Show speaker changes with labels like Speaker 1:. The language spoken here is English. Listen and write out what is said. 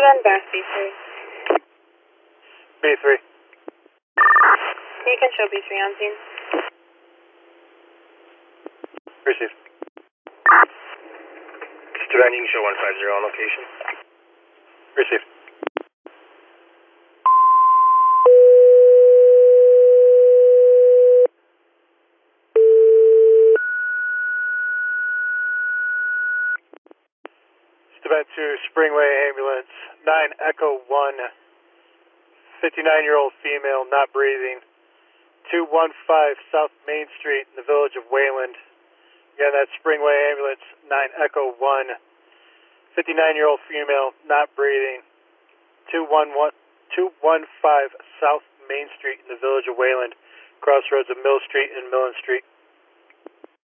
Speaker 1: Seven Bass B3.
Speaker 2: B3.
Speaker 1: You can show B3 on scene.
Speaker 2: Received.
Speaker 3: Student, you can show 150 on location.
Speaker 2: Received. Event 2, Springway Ambulance, 9 Echo 1, 59-year-old female, not breathing, 215 South Main Street in the village of Wayland. Again, that's Springway Ambulance, 9 Echo 1, 59-year-old female, not breathing, 215 South Main Street in the village of Wayland, crossroads of Mill Street and Millen Street.